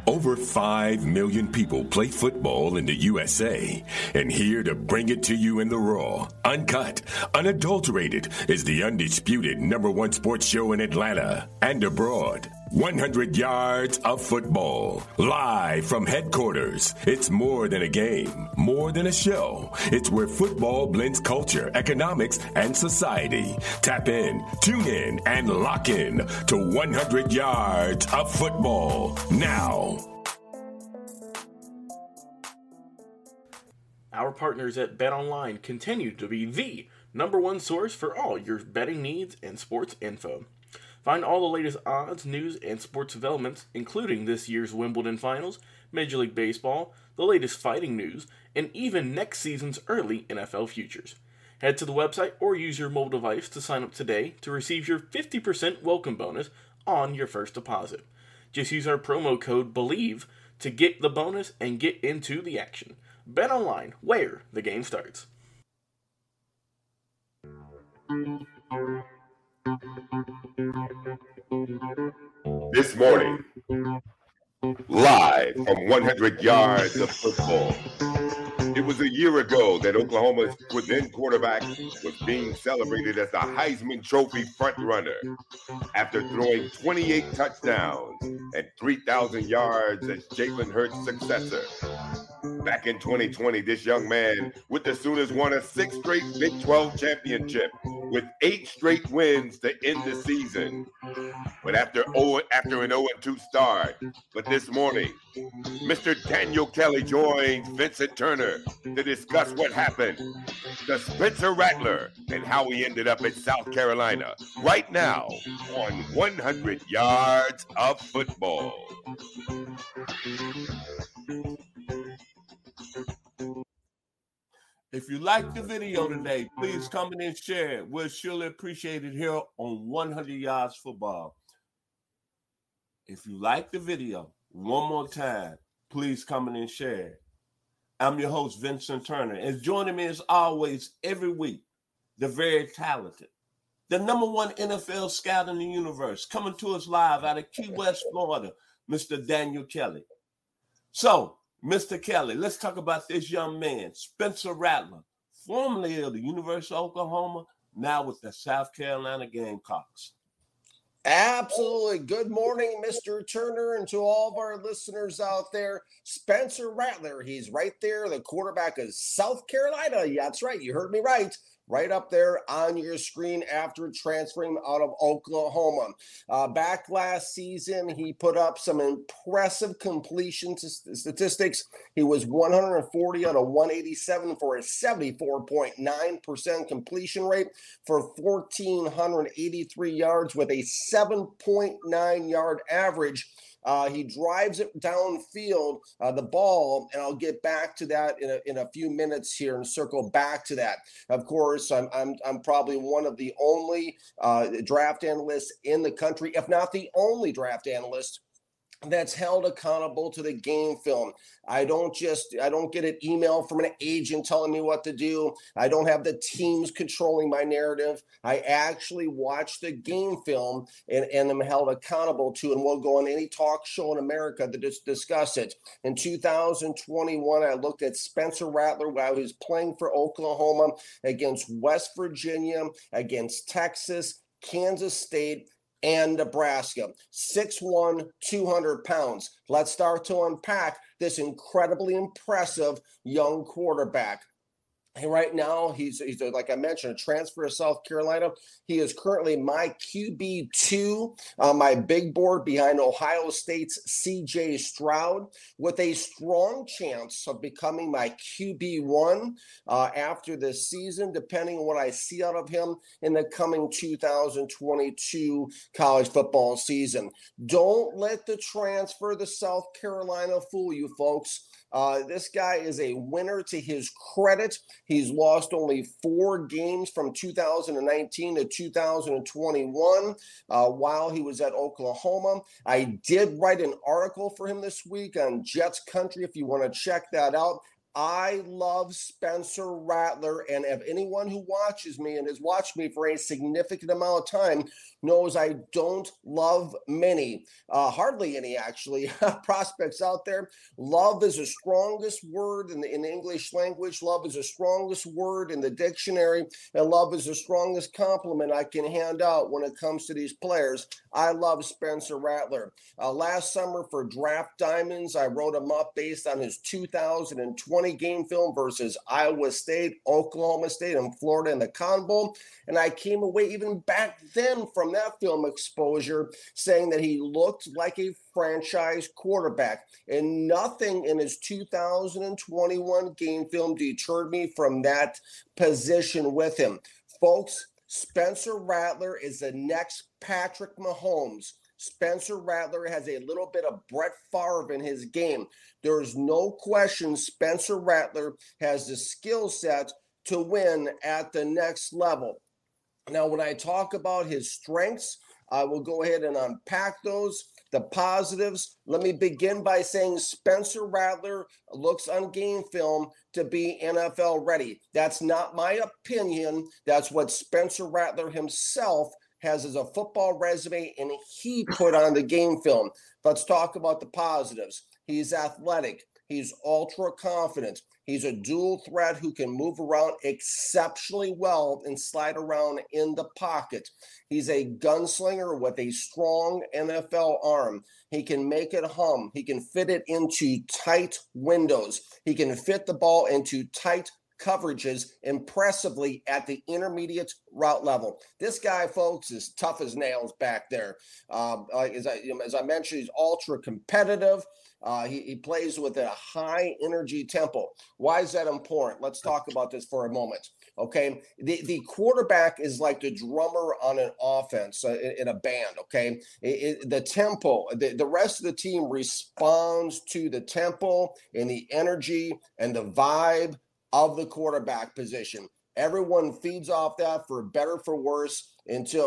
Over 5 million people play football in the USA, and here to bring it to you in the raw, uncut, unadulterated is the undisputed #1 sports show in Atlanta and abroad. 100 yards of football, live from headquarters. It's more than a game, more than a show. It's where football blends culture, economics, and society. Tap in, tune in, and lock in to 100 yards of football now. Our partners at BetOnline continue to be the #1 source for all your betting needs and sports info. Find all the latest odds, news, and sports developments, including this year's Wimbledon Finals, Major League Baseball, the latest fighting news, and even next season's early NFL futures. Head to the website or use your mobile device to sign up today to receive your 50% welcome bonus on your first deposit. Just use our promo code BELIEVE to get the bonus and get into the action. BetOnline, where the game starts. This morning, live from 100 yards of football. It was a year ago that Oklahoma's then quarterback was being celebrated as the Heisman Trophy frontrunner after throwing 28 touchdowns and 3,000 yards as Jalen Hurts' successor. Back in 2020, this young man with the Sooners won a 6th straight Big 12 championship with 8 straight wins to end the season. But after an 0-2 start, but this morning, Mr. Daniel Kelly joins Vincent Turner to discuss what happened to Spencer Rattler and how he ended up at South Carolina right now on 100 Yards of Football. If you like the video today, please comment and share it. We'll surely appreciate it here on 100 Yards Football. If you like the video, one more time, please comment and share it. I'm your host, Vincent Turner, and joining me as always every week, the very talented, the #1 NFL scout in the universe, coming to us live out of Key West, Florida, Mr. Daniel Kelly. So, Mr. Kelly, let's talk about this young man, Spencer Rattler, formerly of the University of Oklahoma, now with the South Carolina Gamecocks. Absolutely. Good morning, Mr. Turner, and to all of our listeners out there. Spencer Rattler, he's right there, the quarterback of South Carolina. Yeah, that's right. You heard me right. Right up there on your screen after transferring out of Oklahoma. Back last season, he put up some impressive completion statistics. He was 140 out of 187 for a 74.9% completion rate for 1,483 yards with a 7.9 yard average. He drives it downfield, the ball, and I'll get back to that in a few minutes here and circle back to that. Of course, I'm probably one of the only draft analysts in the country, if not the only draft analyst that's held accountable to the game film. I don't get an email from an agent telling me what to do. I don't have the teams controlling my narrative. I actually watch the game film and am held accountable to, and we'll go on any talk show in America to discuss it. In 2021, I looked at Spencer Rattler while he was playing for Oklahoma against West Virginia, against Texas, Kansas State, and Nebraska. 6'1", 200 pounds. Let's start to unpack this incredibly impressive young quarterback. And right now, he's like I mentioned, a transfer to South Carolina. He is currently my QB2 on my big board behind Ohio State's C.J. Stroud, with a strong chance of becoming my QB1 after this season, depending on what I see out of him in the coming 2022 college football season. Don't let the transfer to South Carolina fool you, folks. This guy is a winner to his credit. He's lost only 4 games from 2019 to 2021 while he was at Oklahoma. I did write an article for him this week on Jets Country if you want to check that out. I love Spencer Rattler, and if anyone who watches me and has watched me for a significant amount of time knows I don't love many, hardly any actually, prospects out there. Love is the strongest word in the English language. Love is the strongest word in the dictionary, and love is the strongest compliment I can hand out when it comes to these players. I love Spencer Rattler. Last summer for Draft Diamonds, I wrote him up based on his 2020 game film versus Iowa State, Oklahoma State, and Florida in the Cotton Bowl. And I came away even back then from that film exposure saying that he looked like a franchise quarterback. And nothing in his 2021 game film deterred me from that position with him. Folks, Spencer Rattler is the next Patrick Mahomes. Spencer Rattler has a little bit of Brett Favre in his game. There is no question Spencer Rattler has the skill set to win at the next level. Now, when I talk about his strengths, I will go ahead and unpack those. The positives, let me begin by saying Spencer Rattler looks on game film to be NFL ready. That's not my opinion. That's what Spencer Rattler himself has as a football resume, and he put on the game film. Let's talk about the positives. He's athletic. He's ultra confident. He's a dual threat who can move around exceptionally well and slide around in the pocket. He's a gunslinger with a strong NFL arm. He can make it hum. He can fit it into tight windows. He can fit the ball into tight coverages impressively at the intermediate route level. This guy, folks, is tough as nails back there. As I mentioned, he's ultra competitive. He plays with a high energy tempo. Why is that important? Let's talk about this for a moment. Okay, the quarterback is like the drummer on an offense in a band. Okay, the tempo, the rest of the team responds to the tempo and the energy and the vibe of the quarterback position. Everyone feeds off that for better, for worse, until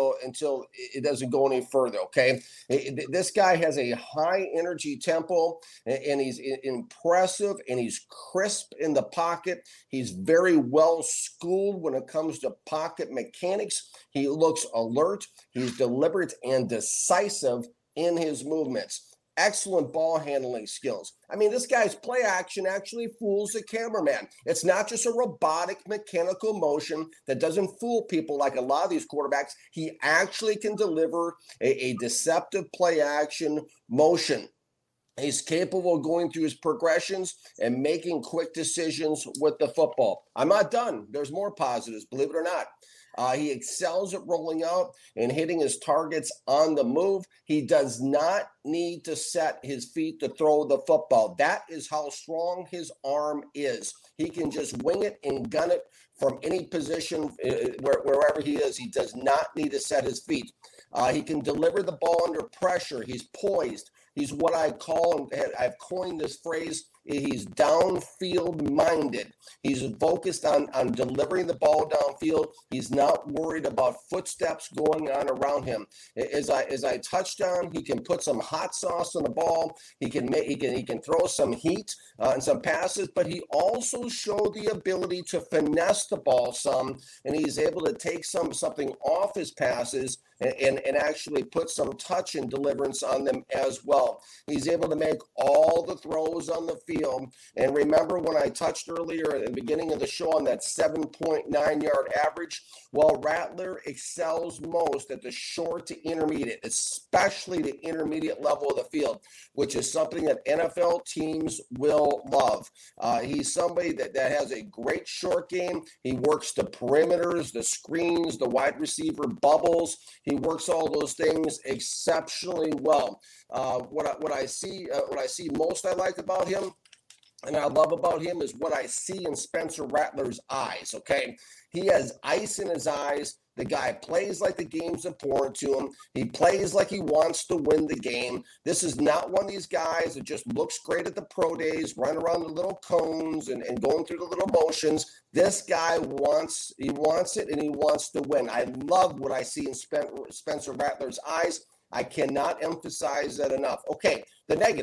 it doesn't go any further. Okay, this guy has a high energy tempo, and he's impressive, and he's crisp in the pocket. He's very well schooled when it comes to pocket mechanics. He looks alert. He's deliberate and decisive in his movements. Excellent ball handling skills. I mean, this guy's play action actually fools the cameraman. It's not just a robotic mechanical motion that doesn't fool people like a lot of these quarterbacks. He actually can deliver a deceptive play action motion. He's capable of going through his progressions and making quick decisions with the football. I'm not done. There's more positives, believe it or not. He excels at rolling out and hitting his targets on the move. He does not need to set his feet to throw the football. That is how strong his arm is. He can just wing it and gun it from any position wherever he is. He does not need to set his feet. He can deliver the ball under pressure. He's poised. He's what I call, and I've coined this phrase, he's downfield minded. He's focused on delivering the ball downfield. He's not worried about footsteps going on around him. As I touched on, he can put some hot sauce on the ball. He can throw some heat and some passes, but he also showed the ability to finesse the ball some, and he's able to take something off his passes and actually put some touch and deliverance on them as well. He's able to make all the throws on the field. And remember when I touched earlier at the beginning of the show on that 7.9 yard average? Well, Rattler excels most at the short to intermediate, especially the intermediate level of the field, which is something that NFL teams will love. He's somebody that has a great short game. He works the perimeters, the screens, the wide receiver bubbles. He works all those things exceptionally well. What I see most I like about him and I love about him is what I see in Spencer Rattler's eyes, okay? He has ice in his eyes. The guy plays like the game's important to him. He plays like he wants to win the game. This is not one of these guys that just looks great at the pro days, running around the little cones and going through the little motions. This guy wants it, and he wants to win. I love what I see in Spencer Rattler's eyes. I cannot emphasize that enough. Okay, the negatives.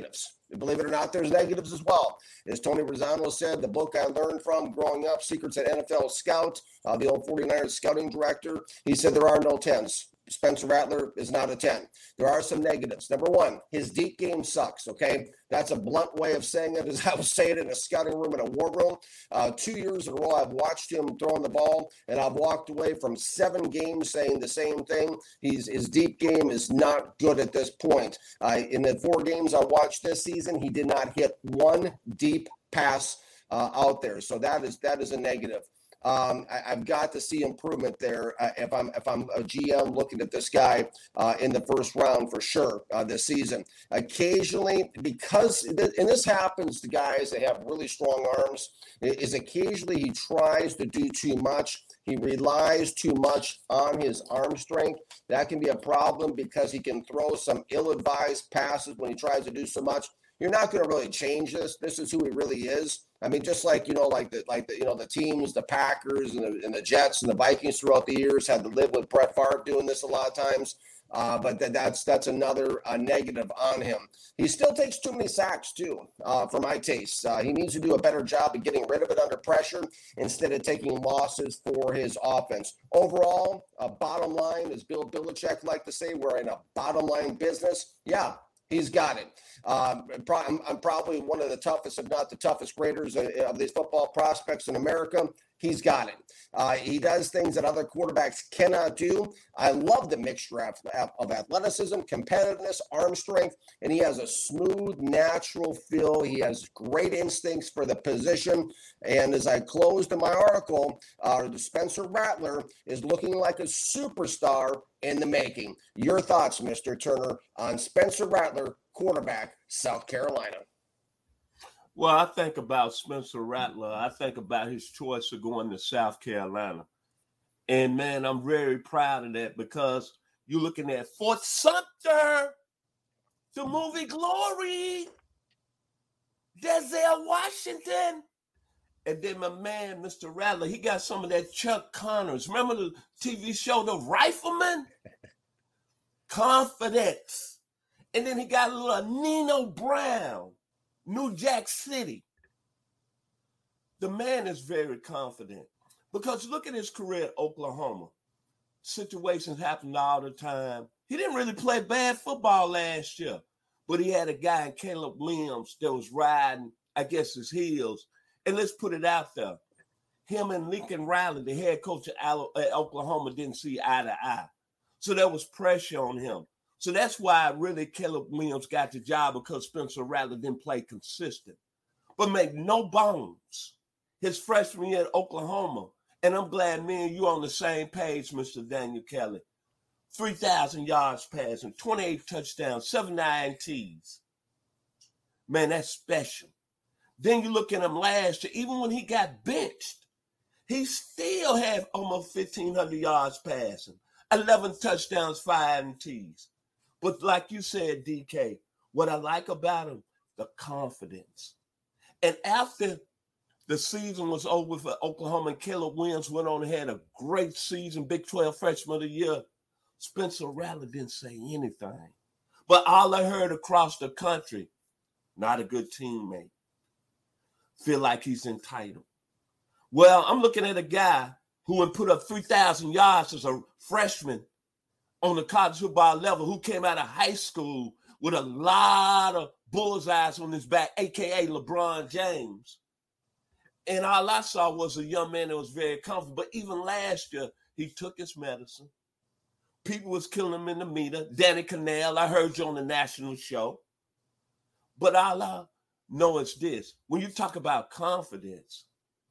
believe it or not, there's negatives as well. As Tony Rosano said, the book I learned from growing up, Secrets at NFL Scout, the old 49ers scouting director, he said there are no 10s. Spencer Rattler is not a 10. There are some negatives. Number one, his deep game sucks, okay? That's a blunt way of saying it, as I would say it in a scouting room, in a war room. 2 years in a row, I've watched him throwing the ball, and I've walked away from 7 games saying the same thing. His deep game is not good at this point. In the 4 games I watched this season, he did not hit one deep pass out there. So that is a negative. I've got to see improvement there if I'm a GM looking at this guy in the first round for sure this season. Occasionally, because and this happens to guys that have really strong arms, is occasionally he tries to do too much. He relies too much on his arm strength. That can be a problem because he can throw some ill-advised passes when he tries to do so much. You're not going to really change this. This is who he really is. I mean, just like, the teams, the Packers and the Jets and the Vikings throughout the years had to live with Brett Favre doing this a lot of times. But that's another negative on him. He still takes too many sacks too, for my taste. He needs to do a better job of getting rid of it under pressure instead of taking losses for his offense. Overall, bottom line, as Bill Belichick like to say, we're in a bottom line business. Yeah. He's got it. I'm probably one of the toughest, if not the toughest graders of these football prospects in America. He's got it. He does things that other quarterbacks cannot do. I love the mixture of athleticism, competitiveness, arm strength, and he has a smooth, natural feel. He has great instincts for the position. And as I closed in my article, Spencer Rattler is looking like a superstar in the making. Your thoughts, Mr. Turner, on Spencer Rattler, quarterback, South Carolina? Well, I think about Spencer Rattler. I think about his choice of going to South Carolina. And, man, I'm very proud of that because you're looking at Fort Sumter, the movie Glory, Denzel Washington. And then my man, Mr. Rattler, he got some of that Chuck Connors. Remember the TV show, The Rifleman? Confidence. And then he got a little Nino Brown, New Jack City. The man is very confident because look at his career at Oklahoma. Situations happen all the time. He didn't really play bad football last year, but he had a guy in Caleb Williams that was riding, I guess, his heels. And let's put it out there. Him and Lincoln Riley, the head coach at Oklahoma, didn't see eye to eye. So there was pressure on him. So that's why really Caleb Williams got the job, because Spencer Rattler didn't play consistent. But make no bones, his freshman year at Oklahoma, and I'm glad me and you on the same page, Mr. Daniel Kelly, 3,000 yards passing, 28 touchdowns, 7 INTs. Man, that's special. Then you look at him last year, even when he got benched, he still had almost 1,500 yards passing, 11 touchdowns, 5 INTs. But like you said, DK, what I like about him, the confidence. And after the season was over for Oklahoma and Caleb Williams went on and had a great season, Big 12 Freshman of the Year, Spencer Rattler didn't say anything. But all I heard across the country, not a good teammate. Feel like he's entitled. Well, I'm looking at a guy who would put up 3,000 yards as a freshman on the college football level, who came out of high school with a lot of bullseyes on his back, a.k.a. LeBron James. And all I saw was a young man that was very confident. But even last year, he took his medicine. People was killing him in the media. Danny Cannell, I heard you on the national show. But all I know is this. When you talk about confidence,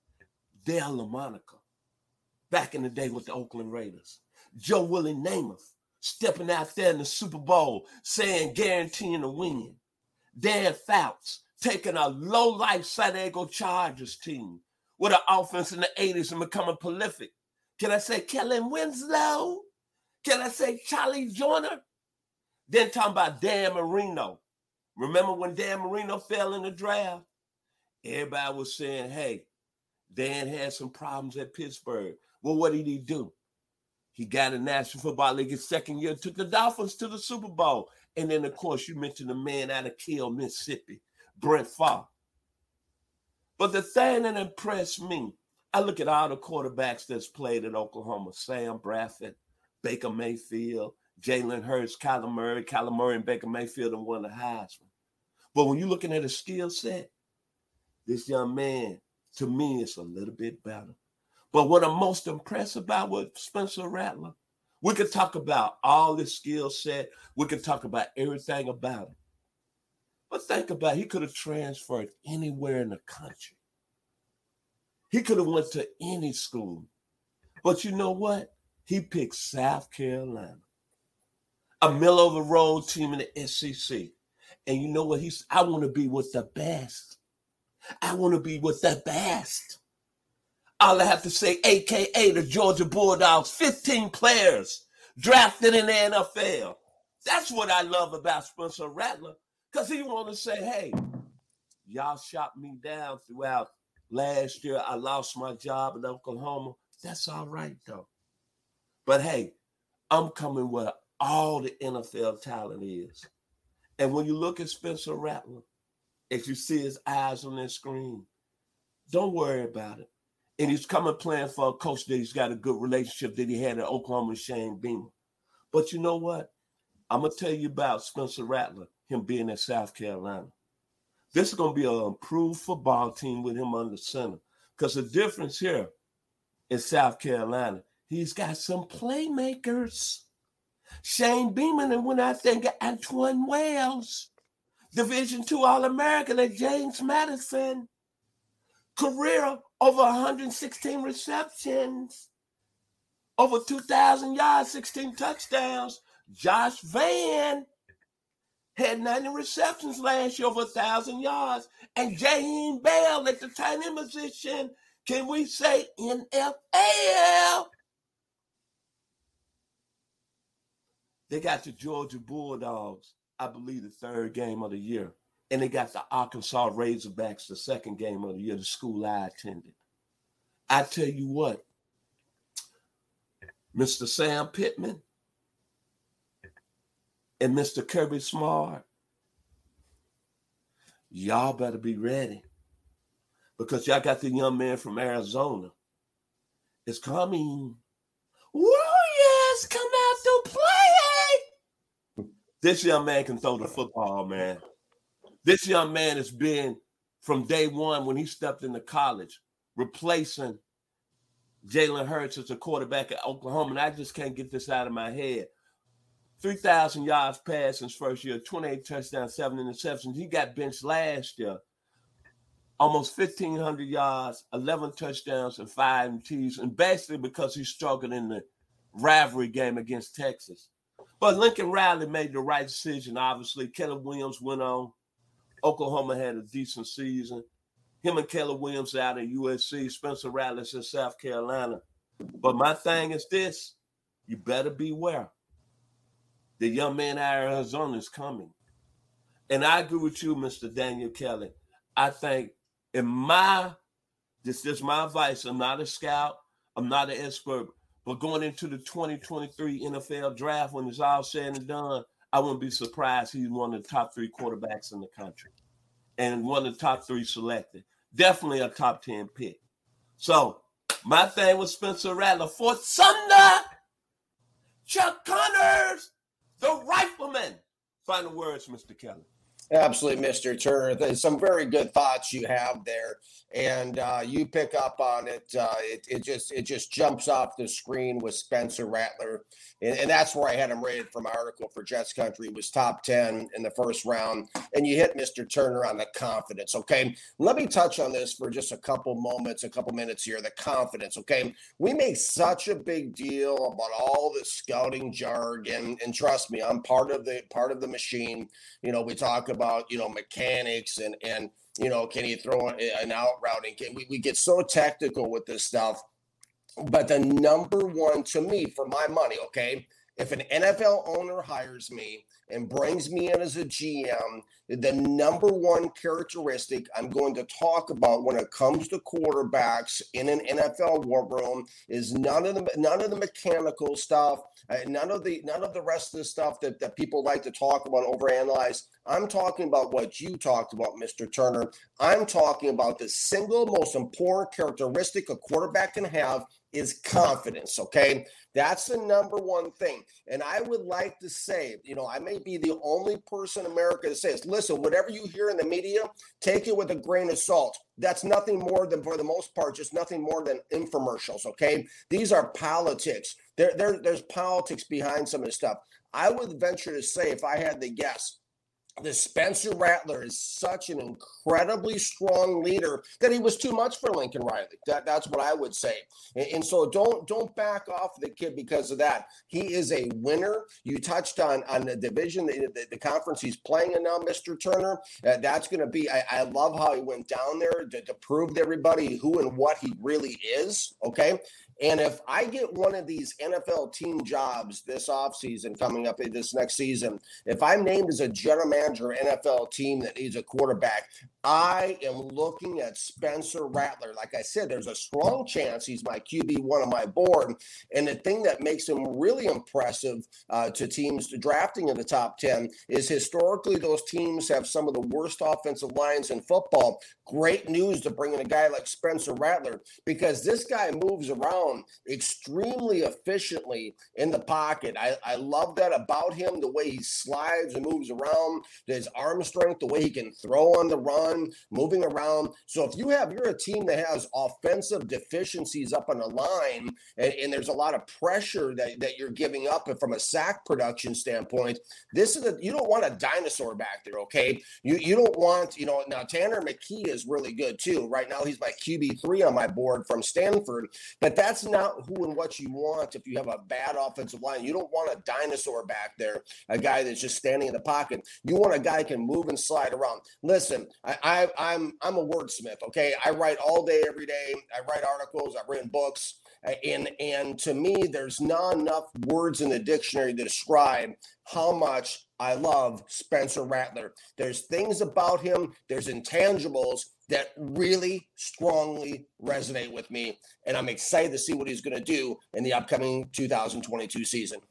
Dale LaMonica, back in the day with the Oakland Raiders, Joe Willie Namath stepping out there in the Super Bowl saying guaranteeing a win. Dan Fouts taking a low-life San Diego Chargers team with an offense in the 80s and becoming prolific. Can I say Kellen Winslow? Can I say Charlie Joyner? Then talking about Dan Marino. Remember when Dan Marino fell in the draft? Everybody was saying, hey, Dan had some problems at Pittsburgh. Well, what did he do? He got a National Football League his second year, took the Dolphins to the Super Bowl. And then, of course, you mentioned the man out of Kill, Mississippi. Brett Favre. But the thing that impressed me, I look at all the quarterbacks that's played at Oklahoma: Sam Bradford, Baker Mayfield, Jalen Hurts, Kyler Murray and Baker Mayfield and won the Heisman. But when you're looking at a skill set, this young man, to me, is a little bit better. But what I'm most impressed about with Spencer Rattler, we could talk about all this skill set. We could talk about everything about him. But think about it. He could have transferred anywhere in the country. He could have went to any school. But you know what? He picked South Carolina, a middle-of-the-road team in the SEC. And you know what? I want to be with the best. I want to be with the best. All I have to say, a.k.a. the Georgia Bulldogs, 15 players drafted in the NFL. That's what I love about Spencer Rattler, because he want to say, hey, y'all shot me down throughout last year. I lost my job in Oklahoma. That's all right, though. But, hey, I'm coming where all the NFL talent is. And when you look at Spencer Rattler, if you see his eyes on that screen, don't worry about it. And he's coming playing for a coach that he's got a good relationship that he had at Oklahoma, Shane Beamer. But you know what? I'm going to tell you about Spencer Rattler, him being at South Carolina. This is going to be an improved football team with him under center. Because the difference here in South Carolina, he's got some playmakers. Shane Beamer and went out there and got Antoine Wells, Division II All-American at James Madison. Career over 116 receptions, over 2,000 yards, 16 touchdowns. Josh Vann had 90 receptions last year, over 1,000 yards. And Jaheim Bell at the tight end position. Can we say NFL? They got the Georgia Bulldogs, I believe, the third game of the year. And they got the Arkansas Razorbacks, the second game of the year, the school I attended. I tell you what, Mr. Sam Pittman and Mr. Kirby Smart, y'all better be ready, because y'all got the young man from Arizona. It's coming. Warriors, come out to play. This young man can throw the football, man. This young man has been, from day one when he stepped into college, replacing Jalen Hurts as a quarterback at Oklahoma. And I just can't get this out of my head. 3,000 yards passing his first year, 28 touchdowns, 7 interceptions. He got benched last year. Almost 1,500 yards, 11 touchdowns, and 5 MTs. And basically because he struggled in the rivalry game against Texas. But Lincoln Riley made the right decision, obviously. Caleb Williams went on. Oklahoma had a decent season. Him and Caleb Williams out at USC. Spencer Rattler's in South Carolina. But my thing is this. You better beware. The young man out of Arizona is coming. And I agree with you, Mr. Daniel Kelly. I think this is my advice. I'm not a scout. I'm not an expert. But going into the 2023 NFL draft, when it's all said and done, I wouldn't be surprised he's one of the top 3 quarterbacks in the country and one of the top 3 selected. Definitely a top 10 pick. So my thing with Spencer Rattler, Fort Sumner, Chuck Connors, the Rifleman. Final words, Mr. Kelly. Absolutely, Mr. Turner. There's some very good thoughts you have there, and you pick up on it. It just jumps off the screen with Spencer Rattler, and that's where I had him rated from my article for Jets Country. He was top 10 in the first round, and you hit Mr. Turner on the confidence. Okay, let me touch on this for just a couple minutes here. The confidence. Okay, we make such a big deal about all the scouting jargon, and trust me, I'm part of the machine. You know, we talk about mechanics and can he throw an out route, and we get so technical with this stuff. But the number one to me, for my money, okay, if an NFL owner hires me and brings me in as a GM, the number one characteristic I'm going to talk about when it comes to quarterbacks in an NFL war room is none of the mechanical stuff, none of the rest of the stuff that people like to talk about, overanalyze. I'm talking about what you talked about, Mr. Turner. I'm talking about the single most important characteristic a quarterback can have is confidence, okay? That's the number one thing. And I would like to say, I may be the only person in America that says, listen, whatever you hear in the media, take it with a grain of salt. That's nothing more than, for the most part, just nothing more than infomercials, okay? These are politics. There's politics behind some of this stuff. I would venture to say, if I had to guess, the Spencer Rattler is such an incredibly strong leader that he was too much for Lincoln Riley. That's what I would say. And so don't back off the kid because of that. He is a winner. You touched on the division, the conference he's playing in now, Mr. Turner. That's going to be, I love how he went down there to prove to everybody who and what he really is, okay? And if I get one of these NFL team jobs this offseason coming up this next season, if I'm named as a general manager NFL team that needs a quarterback, I am looking at Spencer Rattler. Like I said, there's a strong chance he's my QB1 on my board. And the thing that makes him really impressive to teams drafting in the top 10 is historically those teams have some of the worst offensive lines in football. Great news to bring in a guy like Spencer Rattler because this guy moves around extremely efficiently in the pocket. I love that about him, the way he slides and moves around, his arm strength, the way he can throw on the run, moving around. So if you're a team that has offensive deficiencies up on the line and there's a lot of pressure that you're giving up from a sack production standpoint, you don't want a dinosaur back there, okay? You don't want, now Tanner McKee is really good too. Right now he's my QB3 on my board from Stanford, but that's not who and what you want if you have a bad offensive line. You don't want a dinosaur back there, a guy that's just standing in the pocket. You want a guy who can move and slide around. Listen, I'm a wordsmith, okay? I write all day, every day. I write articles. I've written books. And to me, there's not enough words in the dictionary to describe how much I love Spencer Rattler. There's things about him, there's intangibles that really strongly resonate with me. And I'm excited to see what he's going to do in the upcoming 2022 season.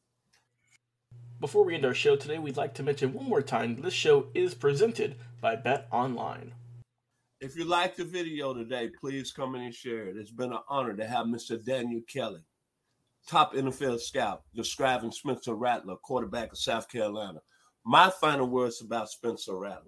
Before we end our show today, we'd like to mention one more time, this show is presented by Bet Online. If you like the video today, please come in and share it. It's been an honor to have Mr. Daniel Kelly, top NFL scout, describing Spencer Rattler, quarterback of South Carolina. My final words about Spencer Rattler.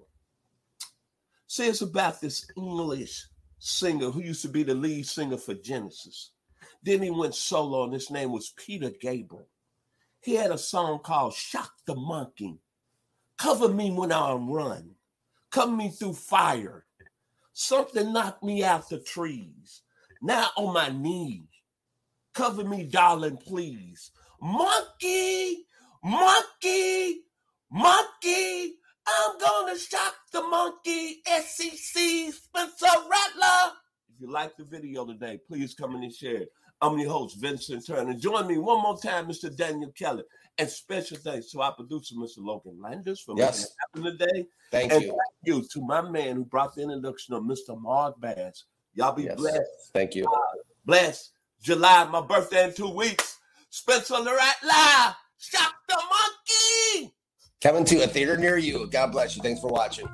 See, it's about this English singer who used to be the lead singer for Genesis. Then he went solo, and his name was Peter Gabriel. He had a song called Shock the Monkey. Cover me when I run. Cover me through fire. Something knocked me out the trees. Now on my knees. Cover me, darling, please. Monkey, monkey, monkey. I'm gonna shock the monkey. SEC, Spencer Rattler. If you like the video today, please come in and share it. I'm your host, Vincent Turner. Join me one more time, Mr. Daniel Kelly. And special thanks to our producer, Mr. Logan Landers, for making it happen today. Thank you. Thank you to my man who brought the introduction of Mr. Mark Bass. Y'all be blessed. Thank you. Blessed. July, my birthday in 2 weeks. Spencer Rattler, shock the monkey. Coming to a theater near you. God bless you. Thanks for watching.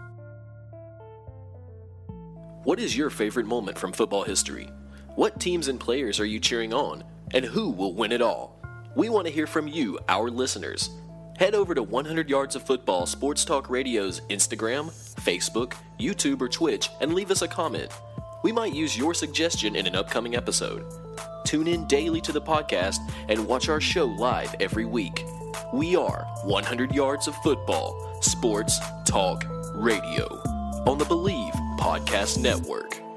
What is your favorite moment from football history? What teams and players are you cheering on? And who will win it all? We want to hear from you, our listeners. Head over to 100 Yards of Football Sports Talk Radio's Instagram, Facebook, YouTube, or Twitch and leave us a comment. We might use your suggestion in an upcoming episode. Tune in daily to the podcast and watch our show live every week. We are 100 Yards of Football Sports Talk Radio on the Believe Podcast Network.